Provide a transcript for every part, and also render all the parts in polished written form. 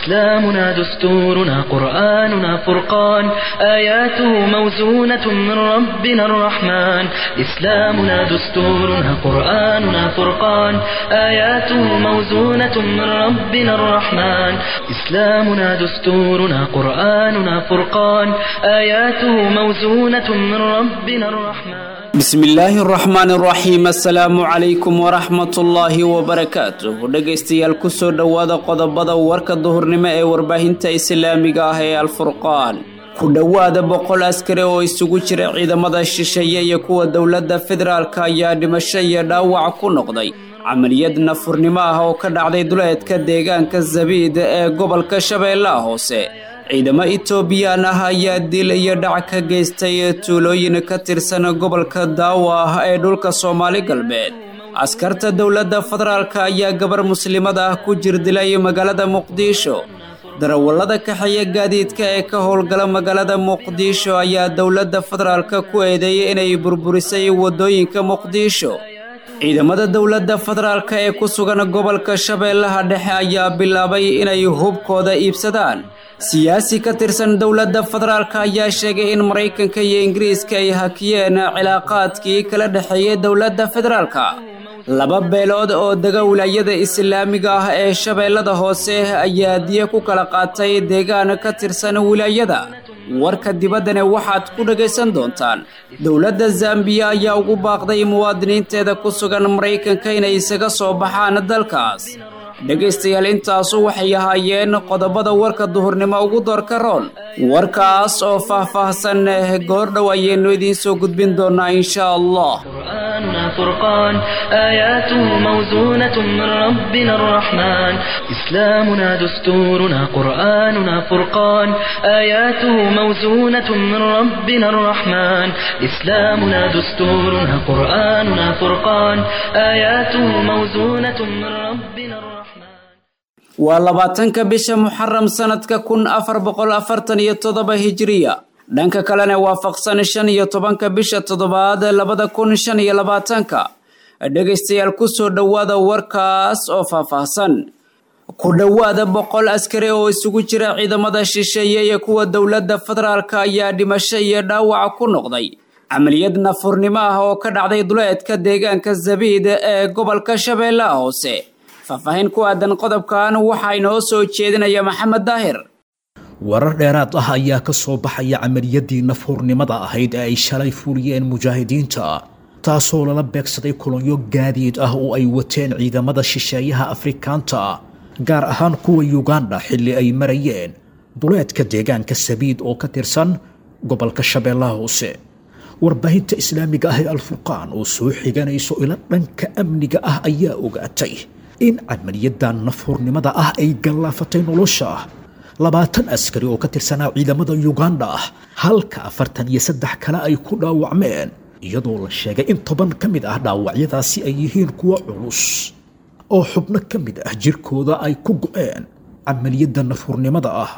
إسلامنا دستورنا قرآننا فرقان آياته موزونة من ربنا الرحمن إسلامنا دستورنا قرآننا فرقان آياته موزونة من ربنا الرحمن إسلامنا دستورنا قرآننا فرقان آياته موزونة من ربنا الرحمن بسم الله الرحمن الرحيم السلام عليكم ورحمة الله وبركاته dhageystayaal ku soo dhawaada qodobada warka duhurnimo ee warbaahinta islaamiga ah ee Al-Furqaan ku dhawaada 100 askari oo isugu jira ciidamada shisheeye iyo kuwa dawladda federaalka ayaa dhimasho iyo dhaawac ku noqday amaliyad nafurnimo ah oo ka dhacday duleedka deegaanka Zabiid ee gobolka Shabeellaha Hoose ciidamo Itoobiyaan ah ayaa dil iyo dhac ka geystay tuulooyin ka tirsan gobolka Daawa ee dhulka Soomaali galbeed askarta dawladda federaalka ayaa gabar muslimada ah ku jirdilay magaalada Muqdisho darawallada kaxaya gaadiidka ee ka howlgala magaalada Muqdisho ayaa dawladda federaalka ku eedeeyay inay burburisay wadooyinka Muqdisho ciidamada dawladda federaalka ee ku sugan gobolka Shabeellaha Dhexe ayaa bilaabay inay hubkooda iibsadaan siyaasi ka tirsan dawladda federaalka ayaa sheegay in Mareykanka iyo Ingiriiska ay hakiyeen cilaaqaadkii kala dhaxeeyay dawladda federaalka laba beelood oo daga wilaayada islaamiga ah ee Shabeellada Hoose ayaa diya ku kala qaatay deegaan ka tirsan wilaayada warka dibaddana waxaad ku dhageysan doontaan dawladda Zambia ayaa ugu baaqday muwaadiniinteeda ku sugan Mareykanka inay isaga soo baxaan dalkaas dhageystayaal intaas waxay ahaayeen qodobada warka duhurnimo ugu doorka roon warkaas oo faahfaahsan goordhow ayaynu idiin soo gudbin doonaa insha Allah قرآننا فرقان آياته موزونة من ربنا الرحمن إسلامنا دستورنا قرآننا فرقان آياته موزونة من ربنا الرحمن إسلامنا دستورنا قرآننا فرقان آياته موزونة من ربنا الرحمن ولباتنك بش محرم سنة 1447 هجرية dhanka kalena waafaqsan 15 bisha toddobaad 2025 dhageystayaal ku soo dhawaada warkaas oo faahfaahsan ku dhawaada 100 askari oo isugu jira ciidamada shisheeye iyo kuwa dawladda federaalka ayaa dhimasho iyo dhaawac ku noqday amaliyad nafurnimo ah oo ka dhacday duleedka deegaanka Zabiid ee gobolka Shabeellaha Hoose faahfaahin ku aadan qodobkan waxa inoo soo jeedinaya Maxamed Daahir warar dheeraad ah ayaa ka soo baxaya amaliyadii nafurnimada ahayd ee ay shalay fuliyeen mujaahidiinta taasoo lala beegsaday kolonyo gaadiid ah oo ay wateen ciidamada shisheeyaha Afrikaanta gaar ahaan kuwa Uganda xilli ay marayeen duleedka deegaanka Zabiid oo ka tirsan gobolka Shabeellaha Hoose warbaahinta islaamiga ah ee Al-Furqaan oo soo xiganayso ila dhanka amniga ah ayaa ogaatay in amaliyadan nafurnimada ah ay galaafatay nolosha 20 askari oo ka tirsanaa ciidamada Uganda halka 43 kale ay ku dhaawacmeen iyadoo la sheegay in 10 kamid ah dhaawacyadaasi ay yihiin kuwa culus oo xubno kamid ah jirkooda ay ku go'een amaliyada nafurnimada ah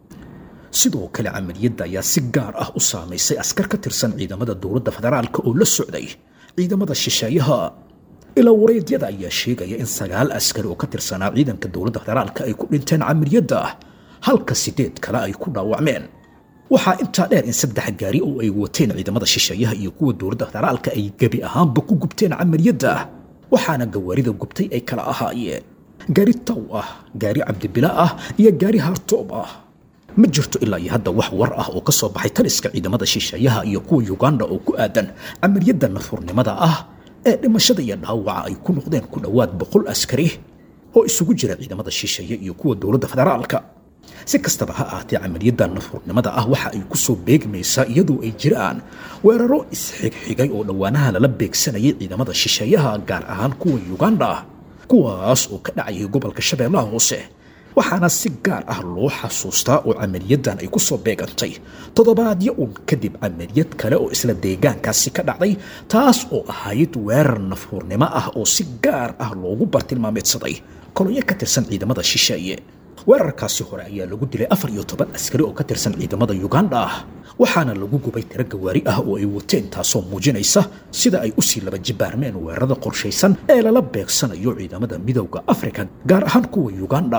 sidoo kale amaliyada ayaa si gaar ah u saameysay askar ka tirsan ciidamada dawladda federaalka oo la socday ciidamada shisheeyaha ila wareedyada ayaa sheegaya in 9 askari oo ka tirsanaa ciidanka dawladda federaalka ay ku dhinteen amaliyada halka 8 kale ay ku dhaawacmeen waxa inta dheer in 3 gaari oo ay wateen ciidamada shisheeyaha iyo kuwa dawladda federaalka ay gabi ahaanba ku gubteen amaliyada waxaana gawaarida gubtay ay kala ahaayeen gaari taw ah gaari cabdibila ah iyo gaari hartoob ah ma jirto ilaa hadda wax war ah oo ka soo baxay taliska ciidamada shisheeyaha iyo kuwa Uganda oo ku aadan amaliyada nafurnimada ah ee dhimashada iyo dhaawaca ay ku noqdeen ku dhawaad 100 askari oo isugu jira ciidamada shisheeye iyo kuwa dawladda federaalka si kastaba ha ahaatee amaliyada nafurnimada ah waxa ay ku soo beegmaysaa iyadoo ay jiraan weeraro isxigxigay oo dhawaanaha lala beegsanayay ciidamada shisheeyaha gaar ahaan kuwa Uganda kuwaas oo ka dhacay gobolka Shabeellaha Hoose waxaana si gaar ah loo xasuustaa oo amaliyadan ay ku soo beegantay toddobaadyo kadib amaliyad kale oo isla deegaankaasi ka dhacday taas oo ahayd weerar nafurnimo ah oo si gaar ah loogu bartilmaameedsaday kolonyo ka tirsan ciidamada shisheeye weerarkaasi hore ayaa lagu dilay 14 askari oo ka tirsan ciidamada Uganda waxaana lagu gubay tiro gawaari ah oo ay wateen taasoo muujinaysa sida ay u sii laba jibaarmeen weerarada qorshaysan ee lala beegsanayo ciidamada midowga Afrika gaar ahaan kuwa Uganda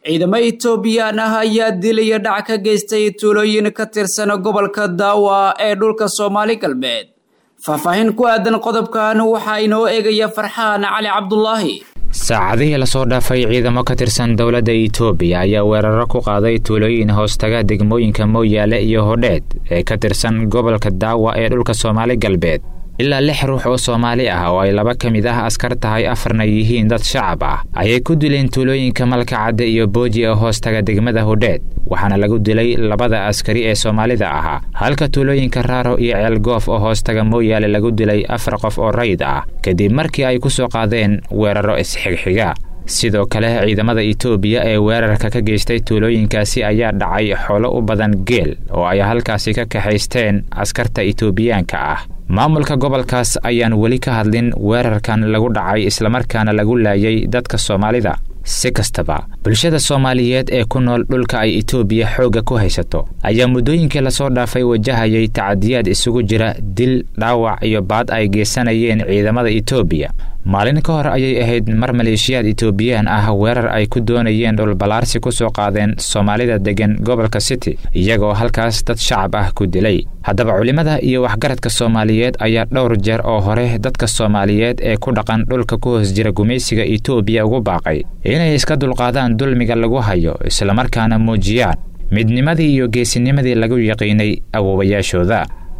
ciidamo Itoobiyaan ah ayaa dilaya dhac ka geystay tuulooyin ka tirsan gobolka Daawa ee dhulka Soomaali galbeed. faahfaahin ku aadan qodobkan waxa inoo eegaya Farxaan Cali Cabdullaahi. saacadihii la soo dhaafay ciidamo ka tirsan dowladda Itoobiya ayaa weeraro ku qaaday tuulooyin hoostaga degmooyinka Mooyaale iyo Hodheed ee ka tirsan gobolka Daawa ee dhulka Soomaali galbeed. ilaa 6 ruux oo Soomaali ah oo ay 2 ka mid ah askar tahay 4na yihiin dad shacab ah ayay ku dileen tuulooyinka Malkacadde iyo Booji ee hoostaga degmada Hodheed, waxaana lagu dilay 2 askari ee Soomaalida ahaa, halka tuulooyinka Raaro iyo Ceelgoof oo hoostaga Mooyaale lagu dilay 4 qof oo rayd ah kadib markii ay ku soo qaadeen weeraro isxigxiga. sidoo kale ciidamada Itoobiya ee weerarka ka geystay tuulooyinkaasi ayaa dhacay xoolo u badan geel oo ay halkaasi ka kaxaysteen askarta Itoobiyaanka ah. maamulka gobolkaas ayaan weli ka hadlin weerarkan lagu dhacay islamarkaana lagu laayay dadka Soomaalida. si kastaba bulshada Soomaaliyeed ee ku nool dhulka ay Itoobiya xooga ku haysato ayaa muddooyinkii la soo dhaafay wajahayay tacadiyaad isugu jira dil, dhaawac iyo baad ay geysanayeen ciidamada Itoobiya. maalin ka hor ayay ahayd mar maleeshiyaad Itoobiyaan ah weerar ay ku doonayeen dhul balaarsi ku soo qaadeen Soomaalida degan gobolka City iyagoo halkaas dad shacab ah ku dilay. haddaba culimada iyo waxgaradka Soomaaliyeed ayaa dhowr jeer oo hore dadka Soomaaliyeed ee ku dhaqan dhulka ku hoos jira gumaysiga Itoobiya ugu baaqay inay iska dulqaadaan dulmiga lagu hayo isla markaana muujiyaan midnimadii iyo geesinimadii lagu yaqiinay awoowayaashooda.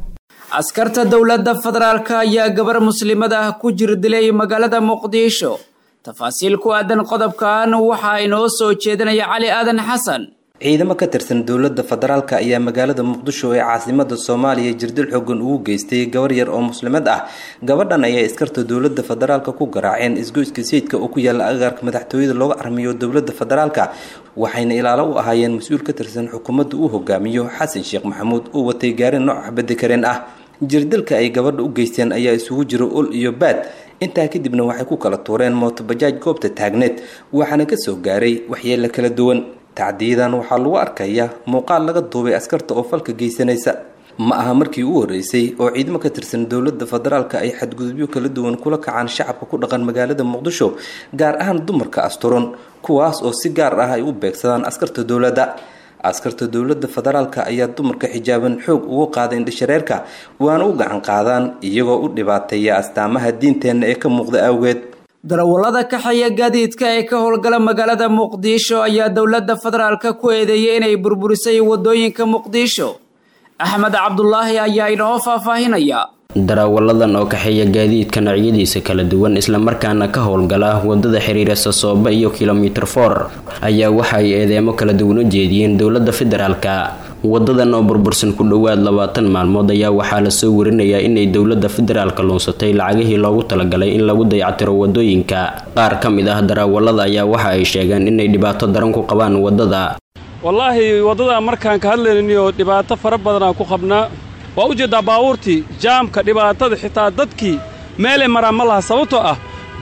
askarta dowladda federaalka ayaa gabar muslimada ah ku jir dilay magaalada Muqdisho. tafaasiil ku aadan qodobkan waxa inoo soo jeedinaya Cali Aadan Xasan. ciidamo ka tirsan dowladda federaalka ayaa magaalada Muqdisho ee caasimadda Soomaaliya jirdil xooggan ugu geystay gabar yar oo muslimad ah. gabadhan ayaa askarta dowladda federaalka ku garaaceen isgoyska sayidka oo ku yaala agagaarka madaxtooyada looga armiyo dowladda federaalka, waxayna ilaalo u ahaayeen mas'uul ka tirsan xukuumadda uu hogaamiyo Xasan Sheekh Maxamuud oo watay gaari nooc xabad kareen ah. jirdilka ay gabadha u geysteen ayaa isugu jira ul iyo baad. intaa kadibna waxay ku kala tuureen mooto bajaaj goobta taagneed, waxaana ka soo gaaray waxyeello kala duwan. tacdiidan waxaa lagu arkayaa muuqaal laga duubay askarta oo falka geysanaysa. ma aha markii ugu horeysay oo ciidamo ka tirsan dowladda federaalka ay xadgudubyo kala duwan kula kacaan shacabka ku dhaqan magaalada Muqdisho, gaar ahaan dumarka asturan, kuwaas oo si gaar ah ay u beegsadaan askarta dowladda. askarta dowladda federaalka ayaa dumarka xijaaban xoog ugu qaaday indhashareerka, waana u gacan qaadaan iyagoo u dhibaateeya astaamaha diinteena ee ka muuqda awgeed. darawallada kaxaya gaadiidka ee ka howlgala magaalada Muqdisho ayaa dowladda federaalka ku eedeeyay inay burburisay wadooyinka Muqdisho. Axmed Cabdullaahi ayaa inoo faahfaahinaya. darawalladan oo kaxeeya gaadiidka noocyadiisa kala duwan isla markaana ka howlgala wadada xiriira Soobe iyo kilomitir 4 ayaa waxay eedeemo kala duwan u jeediyeen dowladda federaalka. wadadan oo burbursan ku dhawaad 20 maalmood ayaa waxaa la soo warinayaa inay dowladda federaalka loonsatay lacagihii loogu talagalay in lagu dayactiro wadooyinka. qaar ka mid ah darawallada ayaa waxa ay sheegeen inay dhibaato daran ku qabaan wadada. wallaahi wadada markaan ka hadlaynayo dhibaato fara badan ku qabnaa. waa u jeedaa baabuurtii jaamka dhibaatada xitaa dadkii meelay maraan ma laha sababtoo ah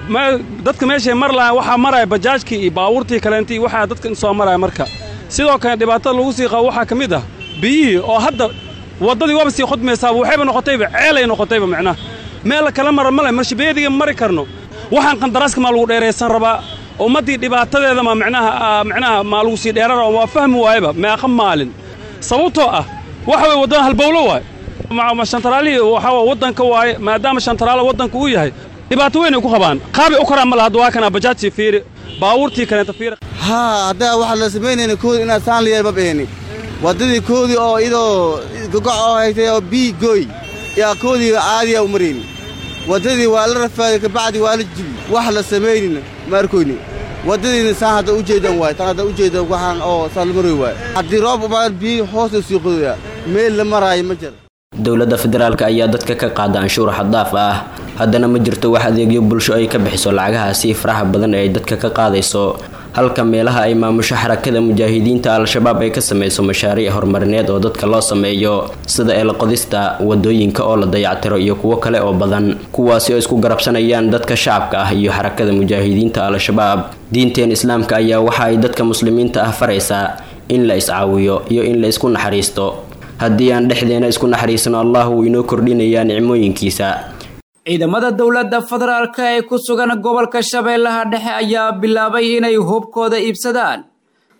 dadka meeshay mar lahaan waxaa maraya bajaajkii iyo baabuurtii kaleentii waxaa dadka soo maraya. marka sidoo kale dhibaatada lagu sii qabo waxaa ka mid ah biyihii oo hadda waddadii waaba sii khudmaysaaba waxayba noqotayba ceelay noqotayba macnaha meel kala mara ma leh marshabeediga mari karno. waxaan qandaraaska maa lagu dheeraysan rabaa ummaddii dhibaatadeeda ma macnaha maa lagu sii dheerara waa fahmi waayaba meeqa maalin sababtoo ah waxa way waddan halbowlo waay shantaraalihii waxaa waddanka waaye maadaama shantaraalo waddanka uu yahay dhibaato weyn ay ku qabaan qaabay u koraan ma laha hadda waa kana bajaajtii fiiri baabuurtii kaleenta fiiri. haddaa waxaa la samaynayna koodi inaad saan liyeer ma bixinin waddadii koodii oo idoo gogoc oo haytay oo bii gooy yaa koodii caadiya u marayni waddadii waa la rafaaday kabacdi waa la jibi wax la samaynina ma arkoyni waddadiina saan hadda u jeedan waay tan hadda u jeedan waxaan oo saan la maroy waay haddii roob umaa bii hoosta sii qodoyaa meel la maraayo ma jira. dowladda federaalka ayaa dadka ka qaada anshuur xadaaf ah, haddana ma jirto wax adeegyo bulsho ay ka bixiso lacagahaasi faraha badan ee ay dadka ka qaadayso. halka meelaha ay maamusho xarakada mujaahidiinta al-shabaab ay ka samayso mashaariic horumarineed oo dadka loo sameeyo sida eelqodista wadooyinka oo la dayactiro iyo kuwo kale oo badan, kuwaasi oo isku garabsanayaan dadka shacabka ah iyo xarakada mujaahidiinta al-shabaab. diinteen islaamka ayaa waxa ay dadka muslimiinta ah faraysaa in la iscaawiyo iyo in la isku naxariisto. haddii aan dhexdeena isku naxariisano Allah wuu inoo kordhinayaa nicmooyinkiisa. ciidamada dowladda federaalka ee ku sugan gobolka Shabeellaha Dhexe ayaa bilaabay inay hubkooda iibsadaan.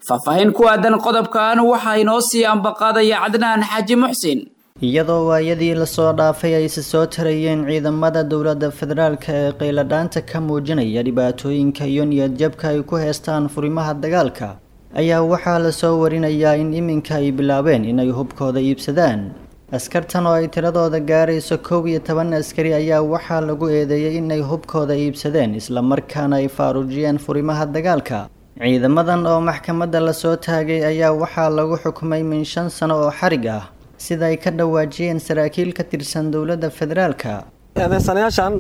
faahfaahin ku aadan qodobkan waxaa inoo sii ambaqaadaya Cadnaan Xaaji Muxsin. iyadoo waayadii la soo dhaafay ay soo tarayeen ciidamada dowladda federaalka ee qayladhaanta ka muujinaya dhibaatooyinka iyo niyadjabka ay ku heestaan furimaha dagaalka ayaa waxaa la soo warinayaa in iminka ay bilaabeen inay hubkooda iibsadaan. askartan oo ay tiradooda gaarayso 11 askari ayaa waxaa lagu eedeeyay inay hubkooda iibsadeen isla markaana ay faarujiyeen furimaha dagaalka. ciidamadan oo maxkamadda la soo taagay ayaa waxaa lagu xukumay min 5 sano oo xarig ah sida ay ka dhawaajiyeen saraakiil ka tirsan dowladda federaalka. eedeysanayaashan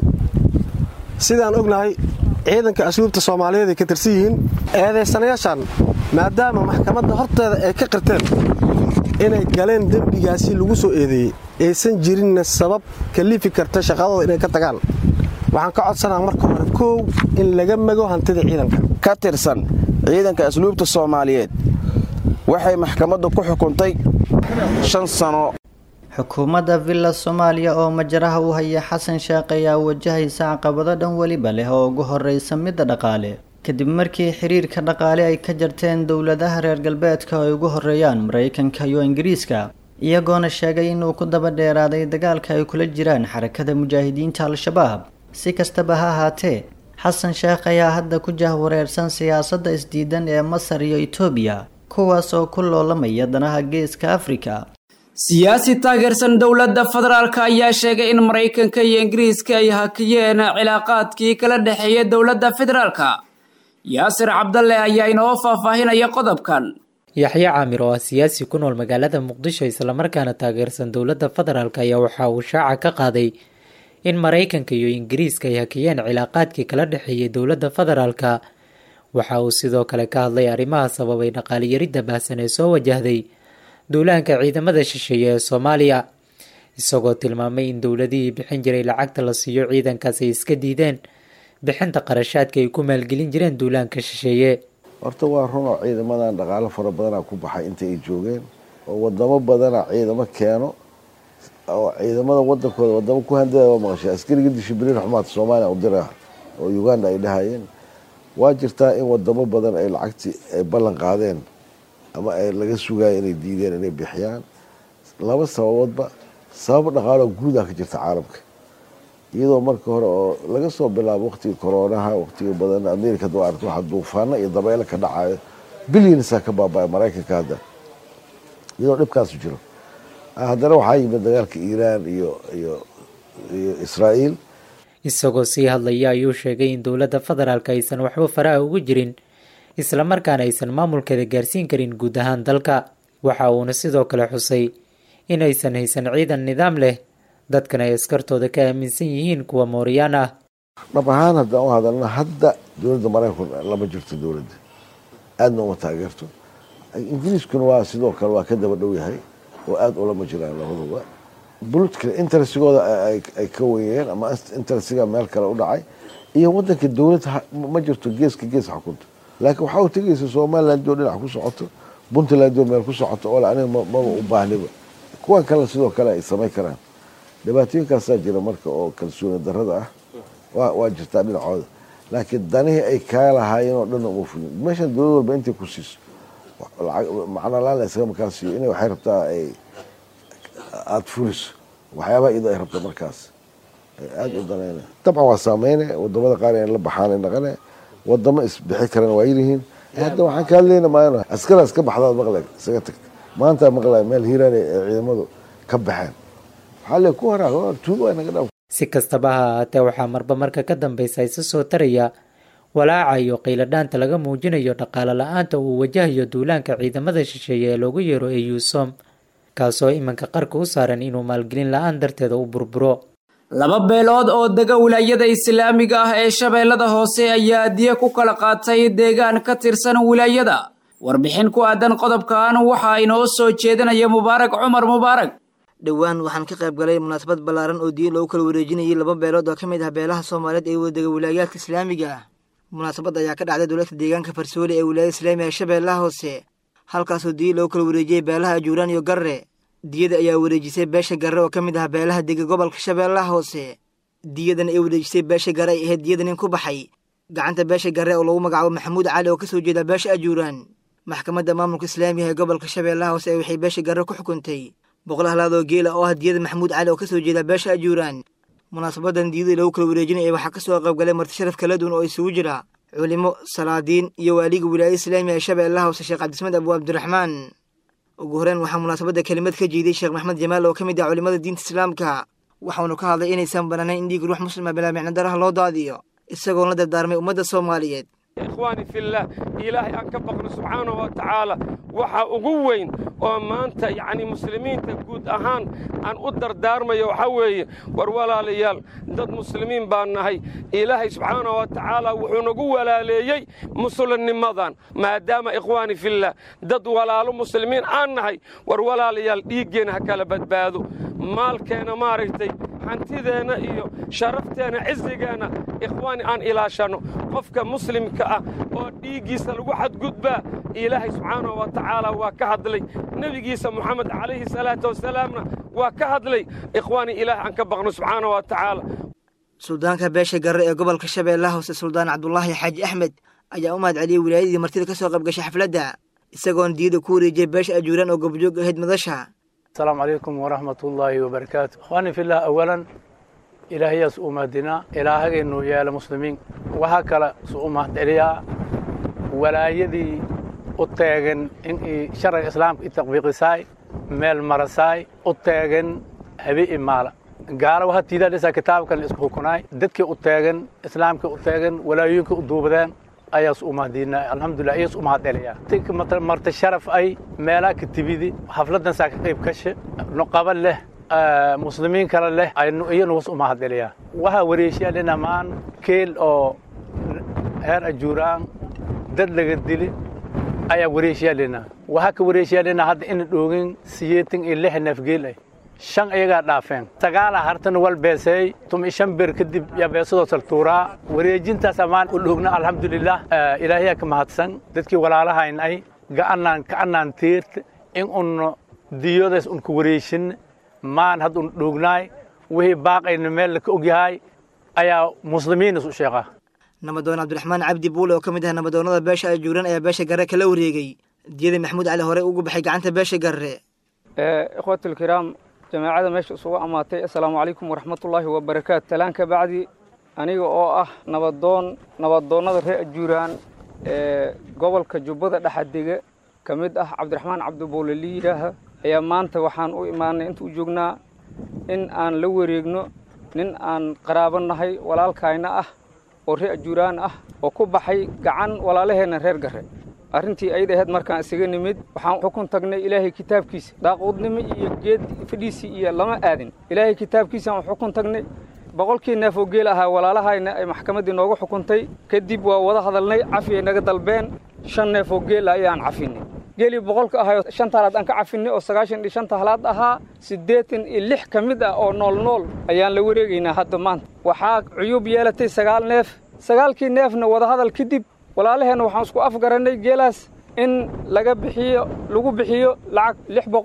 sidaan ognahay ciidanka asluubta Soomaaliyeed ay ka tirsan yihiin. eedeysanayaashan maadaama maxkamadda horteeda ay ka qirteen inay galeen dambigaasi lagu soo eedeeyay aysan jirin sabab kalifi karta shaqadooda inay ka tagaan, waxaan ka codsanaa marka hore koow in laga mago hantida ciidanka ka tirsan ciidanka asluubta Soomaaliyeed. waxay maxkamaddu ku xukuntay 5 sano. xukuumadda Villa Soomaaliya oo majaraha u haya Xasan Sheekh ayaa wajahaysa caqabado dhan waliba leh oo ugu horeysa mid dhaqaale kadib markii xiriirka dhaqaale ay ka jarteen dowladaha reer galbeedka oo ugu horeeyaan Mareykanka iyo Ingiriiska, iyagoona sheegay inuu ku daba dheeraaday dagaalka ay kula jiraan xarakada mujaahidiinta Al-Shabaab. si kastaba ha ahaatee, Xasan Sheekh ayaa hadda ku jahwareersan siyaasadda isdiidan ee Masar iyo Itoobiya, kuwaas oo ku loolamaya danaha geeska Afrika. siyaasi taageersan dowladda federaalka ayaa sheegay in Mareykanka iyo Ingiriiska ay hakiyeen cilaaqaadkii kala dhaxeeyay dowladda federaalka. Yaasir Cabdalle ayaa inoo faahfaahinaya qodobkan. Yaxya Caamir oo siyaasi ku nool magaalada Muqdisho isla markaana taageersan dowladda federaalka ayaa waxa uu shaaca ka qaaday in Mareykanka iyo Ingiriiska ay hakiyeen cilaaqaadkii kala dhaxeeyay dowladda federaalka. waxa uu sidoo kale ka hadlay arrimaha sababay dhaqaale yarida baahsan ee soo wajahday duulaanka ciidamada shisheeye ee Soomaaliya, isagoo tilmaamay in dowladihii bixin jiray lacagta la siiyo ciidankaas ay iska diideen bixinta qarashaadka ay ku maalgelin jireen duulaanka shisheeye. horta waa run oo ciidamadan dhaqaale fara badan ku baxay inta ay joogeen oo wadamo badan ciidamo keeno oo ciidamada wadankooda wadamo ku handada maqashay askariga dishibliin xumaad Soomaaliya u diraa oo Uganda ay dhahayeen. waa jirtaa in wadamo badan ay lacagtii ay ballan qaadeen ama ay laga sugay inay diideen inay bixiyaan. laba sababoodba sabab dhaqaale guud ah ka jirta caalamka, iyadoo marka hore oo laga soo bilaabo waqtiga corona waqtiga badan Ameerika doorto waxa duufaana iyo dabayl ka dhacayo billions ka baabay Mareykanka hadda iyadoo dhibkaas jiro. haddana waxaa yimid dagaalka Iiraan iyo Israa'iil. isagoo sii hadlaya ayuu sheegay in dowladda federaalka aysan waxba faraha ugu jirin isla markaana aysan maamulkeeda gaarsiin karin guud ahaan dalka. waxa uuna sidoo kale xusay in aysan haysan ciidan nidaam leh, dadkana ay askartooda ka aaminsan yihiin kuwa Mooriyaan ah. dhab ahaan haddaan u hadalna hadda dowladda Mareykanka lama jirto dowladda aadna uma taageerto. Ingiriiskuna waa sidoo kale waa ka daba dhow yahay oo aad ulama jiraan labaduba. political interestigooda ay ka weeyeen ama interestiga meel kale u dhacay iyo wadanka dowladda ma jirto geeska gees xukunta. laakiin waxa uu tagaysa Soomaaliland oo dhinac ku socoto, Puntland oo meel ku socoto oo aniga ma u baahniba. kuwan kale sidoo kale ay samay karaan. dhibaatooyinkaas jira marka oo kalsooni darrada ah waa jirtaa dhinacooda, laakiin danihii ay ka lahaayeen oo dhan uma fulin. meeshan dowladda walba intay ku siiso macna la iska markaas inay waxay rabtaa ay aad fuliso waxyaabaha iyadoo ay rabto markaas aad u danayna. dabcan waa saameynaya wadamada qaar in la baxaan dhaqane wadamo isbixi karaan waa yihiin. hadda waxaan ka hadlaynaa maayna askaraas ka baxdaad maqlay isaga tagtay maanta maqlay meel hiiraan ee ciidamadu ka baxeen. xalay ku horaa tuubo ay naga dhaw. si kastaba ha ahaatee waxaa marba marka ka dambeysa isa soo taraya walaaca iyo qiiladhaanta laga muujinayo dhaqaale la-aanta uu wajahayo duulaanka ciidamada shisheeye ee loogu yeero EUSOM, kaasoo imanka qarka u saaran inuu maalgelin la-aan darteeda u burburo. laba beelood oo dega wilaayada islaamiga ah ee Shabeellada Hoose ayaa diya ku kala qaatay deegaan ka tirsan wilaayada. warbixin ku aadan qodobkan waxa inoo soo jeedinaya Mubaarak Cumar Mubaarak. dhawaan waxaan ka qayb galay munaasabad ballaaran oo diya loogu kala wareejinayay laba beelood oo ka mid ah beelaha Soomaaliyeed ee wadaaga wilaayada islaamiga ah. munaasabada ayaa ka dhacday dowladda deegaanka Farsoole ee wilaayada islaamiga ee Shabeellaha Hoose, halkaasoo diya loogu kala wareejiyay beelaha Ajuuraan iyo Garre. diyada ayaa wareejisay beesha Garre oo ka mid ah beelaha dega gobolka Shabeellaha Hoose. diyadan ay wareejisay beesha Garre ay ahayd diyadan in ku baxay gacanta beesha Garre oo lagu magacaabo Maxamuud Cali oo ka soo jeeda beesha Ajuuraan. maxkamadda maamulka islaamiga ee gobolka shabeellaha hoose waxay beesha garre ku xukuntay 100 halaad oo geela oo hadiyada maxamuud cali oo ka soo jeeda beesha ajuuraan munaasabadan diiday lagu kala wareejinayay waxaa ka soo qayb galay marti sharaf kala duwan oo isugu jira culimo salaadiin iyo waaliga wilaayada islaamiga ee shabeellaha hoose sheekh cabdismed abu abdiraxmaan ugu horeen waxaa munaasabada kelimad ka jeeday sheekh maxamed jamaal oo ka mid ah culimada diinta islaamka waxaanu ka hadlay inaysan bananayn in dhiig ruux muslima bilaa micno daraha loo daadiyo isagoon la dardaarmay ummadda soomaaliyeed إخواني في الله إلهي أنك بقنا سبحانه وتعالى وحا أقوين ومانتا يعني مسلمين تقود أهان أن أدر دارما يوحوي ورولا ليال ضد مسلمين بانهي إلهي سبحانه وتعالى وحنقوة لاليي مسل النمضان ما دام إخواني في الله ضد ولا مسلمين أنهي ورولا ليال إيجين هكالا بدبادو مال كان ماركتي hantideena iyo sharafteena cizigeena ikhwaani aan ilaashano qofka muslimka ah oo dhiigiisa lagu xadgudbaa ilaahay subxaanahu wa tacaala waa ka hadlay nabigiisa muxamed calayhi salaatu wasalaamna waa ka hadlay ikhwaani ilaahay aan ka baqno subxaanahu wa tacaala suldaanka beesha garre ee gobolka shabeellaha hoose suldaan cabdullaahi xaaji axmed ayaa u mahad celiyey wilaayadii martida ka soo qayb gashay xafladda isagoon diida ku wareejiyay beesha ajuuraan oo gobjoog ahayd madasha السلام عليكم ورحمة الله وبركاته أخواني في الله أولا إلهي سؤمدنا إلهي إنه يا المسلمين وهكذا سؤمد إليا ولا يدي أتاجن إن شرع الإسلام التطبيق ساي مال مرساي أتاجن هبي إمالة قالوا هالتيدا لسه كتاب كان اسمه كناي دتك أتاجن إسلام كأتاجن ولا يمكن أدوبدان أياس أمهدينا الحمد لله أياس أمهد عليها تك مرت الشرف أي ملاك التبيدي حفلتنا ساكتيب كش نقابل له مسلمين كلا له أي إنه ينوس أمهد عليها وها وريشيا لنا مان كيل أو هر أجوران دد لقدلي أي وريشيا لنا وهاك وريشيا لنا هذا إن دوغين سيتين اللي إحنا في جيله shan ayagaa dhaafeen sagaala hartan wal beesay tum ishan bir kadib ya beesado saltuura wareejintaas amaan u dhugna alxamdulilah ilaahay ka mahadsan dadkii walaalahayn ay gacanaan tiirt in un diyoodas un ku wareejin maan had un dhugnaay wixii baaqayna meel ka ogyahay ayaa muslimiin isu sheeqa nabadoon cabdiraxmaan cabdi buule oo ka mid ah nabadoonnada beesha ajuuraan ayaa beesha garre kala wareegay diyada maxamuud cali hore ugu baxay gacanta beesha garre ikhwatul kiraam جماعة ماشي سوى أماتي السلام عليكم ورحمة الله وبركاته تلان كبعدي أنا نبضون هذا الجيران قبل كجبضة لحدقة كمد عبد الرحمن عبد بولي لها يا مانت وحان إيمان أنتو جوجنا إن لو ريجنو إن قرابنا هاي ولا الكائنة ورهي الجيران وكوب حي جعان ولا له نهر جره arrintii ayda ahayd markaan isaga nimid waxaan xukun tagnay ilaahay kitaabkiisa daaqoodnimo iyo geed fadhiisi iyo lama aadin ilaahay kitaabkiisa aan xukun tagnay boqolkii neef oo geel ahaa walaalahayna ay maxkamaddii noogu xukuntay kadib waa wada hadalnay cafi ay naga dalbeen 5 neef oo geel ayaan cafinay geeli boqolka ahaa 5 halaad aan ka cafinay oo 95 halaad ahaa 86 kamid ah oo nool ayaan la wareegaynaa hadda maanta waxaa cuyub yeelatay 9 neef 9kii neefna wada hadal kadib walaalaheena waxaan isku afgaranay geelaas in lagu bixiyo lacag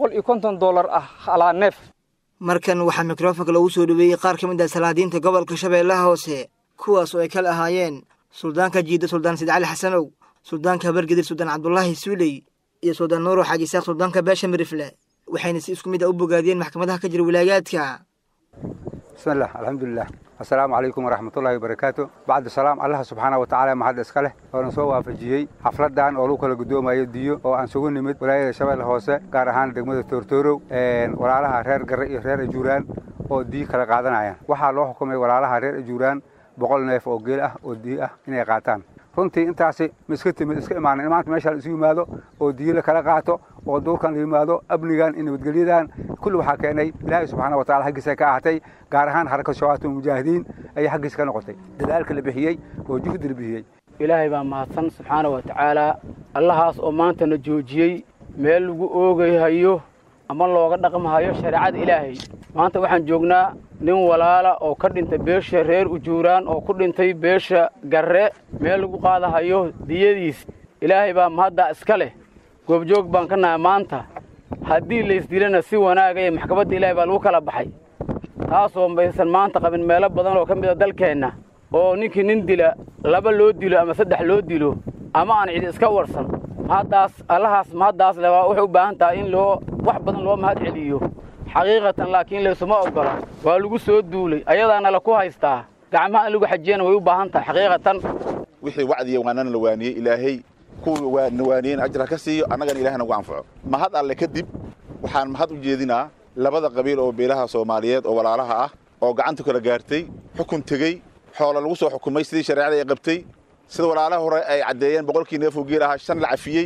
$650 ah halaa neef markan waxaa mikrofoonka lagu soo dhaweeyay qaar ka mid ah salaadiinta gobolka shabeellaha hoose kuwaas oo ay kala ahaayeen suldaanka jiida suldaan Said Cali Xasanow suldaanka Bargadir suldaan Cabdullaahi Suuley iyo suldaan Nuur Xaaji Isaaq suldaanka Beesha Mirifle waxayna si isku mid ah u bogaadiyeen maxkamadaha ka jira wilaayaadka bismillah alxamdulilah السلام عليكم ورحمة الله وبركاته بعد السلام الله سبحانه وتعالى ما حد إسكاله ونسوا وافجيه حفلة دان أولوك القدوم أيديو وأنسوون نمت ولاية شباب الهوسة قارهان دقمة التورتورو ولا لها رير جوران ودي كلا قادنا يعني وحلو حكومة ولا لها رير جوران بقول نيف أو جيله ودي إني قاتان runtii intaasi miskati iska imaanay maanta meesha la isu yimaado oo diila kala qaato oo doorkan la yimaado abnigan in nabadgelyadaan kullu waxa keenay ilaahay subxaanahu wa ta'aala xaqiisa ka ahatay gaar ahaan xarakada shabaabul mujaahidiin ay xaqiisa ka noqotay dadaalka la bixiyay oo juhdi la bixiyay ilaahay baa mahadsan subxaanahu wa ta'aala allahaas oo maanta na joojiyay meel lagu oogayayo ama looga dhaqmahayo shariicada ilaahay maanta waxaan joognaa nin walaala oo ka dhintay beesha reer ujuuraan oo ku dhintay beesha garre meel lagu qaadahayo diyadiis ilaahay baa mahadda iska leh goobjoog baan ka nahay maanta haddii la isdilana si wanaag ah maxkamadda ilaahay baa lagu kala baxay taasoo maysan maanta qabin meelo badan oo ka mid ah dalkeenna oo ninkii nin dila 2 loo dilo ama 3 loo dilo ama aan cid iska warsan mahaddaas le waxay u baahan tahay in wax badan loo mahad celiyo xaqiiqatan laakiin laysuma ogola waa lagu soo duulay ayadaana la ku haystaa gacmaha in lagu xajiyana way u baahan tahay xaqiiqatan wixii wacdiya waanana la waaniyey ilaahay kuwa waaniyeen ajra ka siiyo annagana ilaahna ugu anfaco mahad alle kadib waxaan mahad u jeedinaa labada qabiil oo beelaha Soomaaliyeed oo walaalaha ah oo gacanta kala gaartay xukun tagay xoolo lagu soo xukumay sidii shariicada ay qabtay sida walaalaha hore ay cadeeyeen boqolkii neef oo geel ah 5 la cafiyey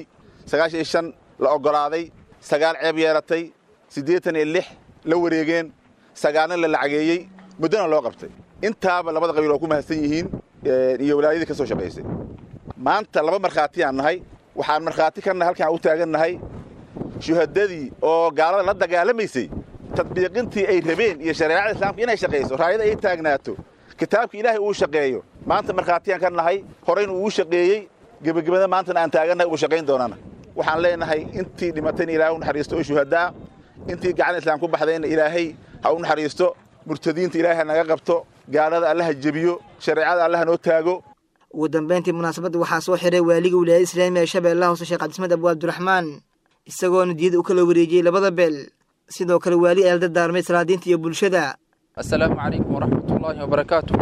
95 la ogolaaday 9 ceeb yeelatay 86 la wareegeen 9 la lacageeyay mudana loo qabtay intaaba labada qabiil oo ku mahadsan yihiin iyo walaayadii ka soo shaqeysay maanta laba markhaati aan nahay waxaan markhaati ka nahay halkaan u taagannahay shuhadadii oo gaalada la dagaalamaysay tadbiiqintii ay rabeen iyo shariicada islaamka inay shaqeyso raayada ay taagnaato kitaabka ilaahay uu shaqeeyo maanta markhaatiyaan ka nahay horeyna uu shaqeeyey gabagabada maantana aan taagannahay uu shaqayn doonana waxaan leenahay intii dhimatayna ilaahay u naxariisto oo shuhadaa intii gacan islaam ku baxdayna ilaahay ha u naxariisto murtadiinta ilaahay naga qabto gaalada allaha jabiyo shariicada allaha noo taago ugu dambeyntii munaasabadda waxaa soo xiray waaliga wilaayada islaamiga ee Shabeellaha Hoose Sheekh Cabdismed Abu Abdurrahmaan isagoona diida u kala wareejiyay labada beel sidoo kale waali ay dardaarmay salaadiinta iyo bulshada assalaamu calaykum waraxmatullaahi wabarakaatuh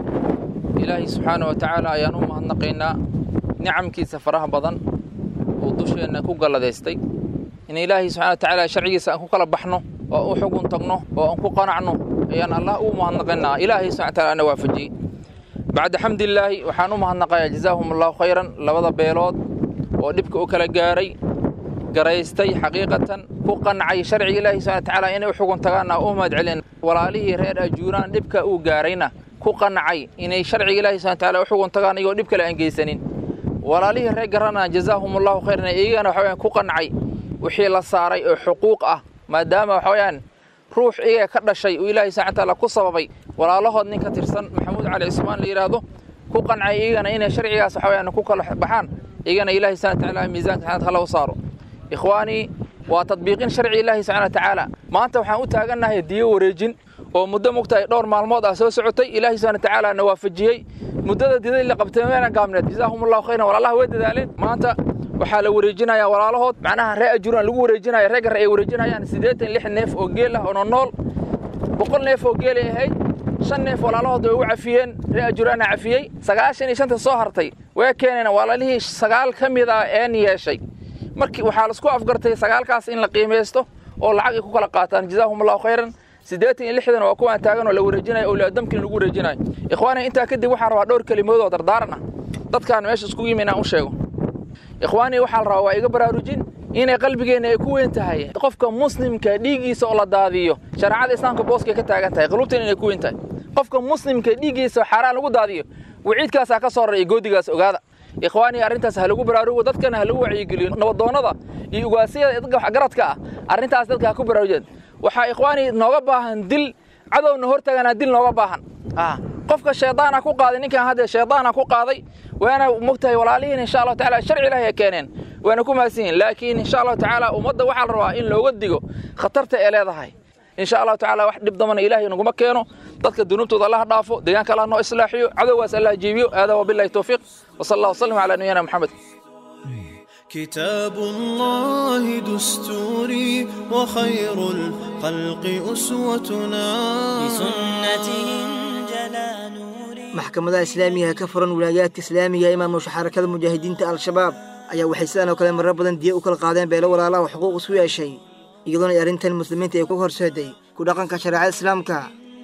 ilaahay subxaanahu wa tacaala ayaan u mahadnaqaynaa nicamkiisa faraha badan oo dusheenna ku galladaystay in ilaahay subxaanahu wa tacaala sharcigiisa aan ku kala baxno oo u xugun tagno oo aan ku qanacno ayaan allah u mahadnaqaynaa ilaahay subxaanahu wa tacaala ana waafajiyey bacda xamdillaahi waxaan u mahadnaqayaa jazaahumullahu khayran labada beelood oo dhibka u kala gaaray garaystay xaqiiqatan ku qancay sharciga ilaahay subxaanahu wa tacaala inay u xugun tagaana u mahad celin walaalihii reer ajuuraan dhibka uu gaarayna ku qancay inay sharciga ilaahay subxaanahu wa tacaala u xugun tagaan iyo dhib kale aan geysanin walaalihii reer garana jazaahumullahu khayran iyagana waxa ku qancay wixii la saaray oo xuquuq ah maadaama waxa ruux iyaga ka dhashay oo ilaahay subxaanahu wa tacaala ku sababay walaalahood nin ka tirsan maxamuud cali cismaan la yiraahdo ku qancay iyagana inay sharcigaas waxa ku kala baxaan iyagana ilaahay subxaanahu wa tacaala miisaanka xanaad hala saaro ikhwaani waa tadbiiqin sharci ilaahay subxaanahu wa tacaala maanta waxaan u taagannahay diyo wareejin oo muddo mugtahay dhowr maalmood ah soo socotay ilaahay subxaanahu wa tacaala na waafajiyey muddada diday la qabtay meena gaabneed jazaahumullahu khayran walaalaha way dadaaleen maanta waxaa la wareejinayaa walaalahood macnaha reer ajuuraan lagu wareejinayo reer gar ay wareejinayaan 86 neef oo geel ah oo nool 100 neef oo geel ahayd 5 neef walaalahood way u cafiyeen reer ajuuraan cafiyey 95 soo hartay way keeneen walaalihii 9 kamid ah een yeeshay markii waxaa la isku afgartay 9kaas in la qiimeysto oo lacag ay ku kala qaataan jazaahumullahu khayran 86 waa kuwa taagan oo la wareejinayo oo laadamkii lagu wareejinayo ikhwaana inta kadib waxaan rabaa dhowr kalimood oo dardaaran ah dadkaan meesha isku yimaanaan u sheego ikhwaani waxa la rabaa iga baraarujin inay qalbigeena ay ku weyn tahay qofka muslimka dhiigiisa oo la daadiyo shariicada islaamka booska ka taagan tahay qalubteena inay ku weyn tahay qofka muslimka dhiigiisa xaraan lagu daadiyo wiciidkaas ka soo raray goodigaas ogaada ikhwaani arrintaas ha lagu baraarugo dadkana ha lagu wacyigeliyo nabadoonada iyo ugaasiyada dadka wax garadka ah arrintaas dadka ha ku baraarujeen waxa ikhwaani nooga baahan dil cadowna hortagana dil nooga baahan qofka shaydaana ku qaaday ninkan hadda shaydaana ku qaaday waana mugtahay walaalihiin insha Allah taala sharci ilaahay keeneen waana ku maasiin laakiin insha Allah taala ummadda waxa la rabaa in looga digo khatarta ay leedahay insha Allah taala wax dhib damana ilaahay naguma keeno dadka dunuubtooda Allah dhaafo deegaanka Allah noo islaaxiyo cadowgaas Allah jiibiyo aada wa billahi tawfiiq wa sallallahu sallam ala nabiyyina muhammad كتاب الله دستوري وخير الخلق أسوتنا بسنته جلا نوري محكمة إسلامية كفرا ولايات إسلامية إمام حركة المجاهدين الشباب أيا وحيسان وكلام ربنا دي وكل قادم بلا ولا لا وحقوق سوى شيء يقولون أرنت المسلمين تيكون هرسدي كودقان كشرع الإسلام كا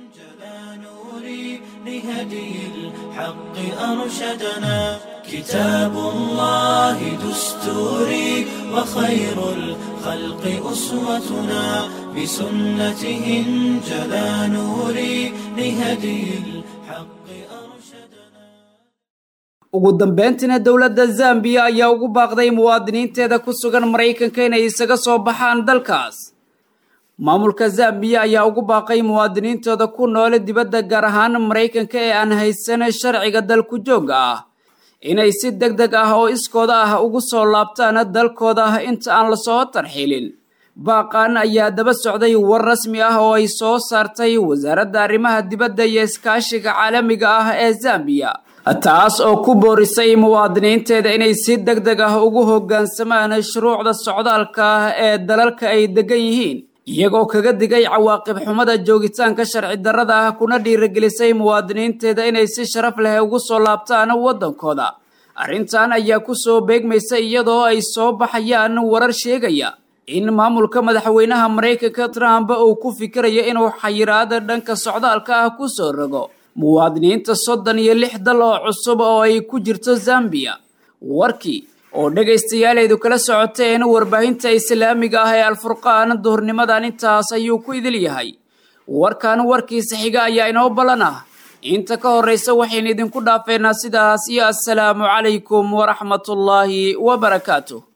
لهدي الحق أرشدنا كتاب الله دستوري وخير الخلق أسوتنا بسنته انجلى نوري لهدي الحق أرشدنا ugu dambeyntiina dowladda Zambia ayaa ugu baaqday muwaadiniinteeda ku sugan Mareykanka inay isaga soo baxaan dalkaas maamulka Zambia ayaa ugu baaqay muwaadiniintooda ku nool dibadda gaar ahaan Mareykanka ee aan haysan sharciga dalku jooga ah inay si degdeg ah oo iskooda ah ugu soo laabtaan dalkooda inta aan la soo tarxiilin baaqan ayaa daba socday war rasmi ah oo ay soo saartay wasaaradda arrimaha dibadda iyo iskaashiga caalamiga ah ee Zambia taas oo ku boorisay muwaadiniinteeda inay si degdeg ah ugu hoggaansamaan shuruucda socdaalka ee dalalka ay degan yihiin iyagoo kaga digay cawaaqib xumada joogitaanka sharci darrada ah kuna dhiirigelisay muwaadiniinteeda inay si sharaf leh ugu soo laabtaan waddankooda. arrintan ayaa ku soo beegmaysa iyadoo ay soo baxayaan warar sheegaya in maamulka madaxweynaha Mareykanka Trump uu ku fikirayo inuu xayiraad dhanka socdaalka ah ku soo rogo muwaadiniinta 36 dal oo cusub oo ay ku jirto Zambia. warkii oo dhageystayaaleedu kala socoteen warbaahinta islaamiga ah ee Al-Furqaan duhurnimadan intaas ayuu ku idil yahay. warkan warkiisa xiga ayaa inoo balana inta ka horeysa waxaan idinku dhaafeynaa sidaas iyo assalaamu calaykum wa rahmatullaahi wa barakaatuh.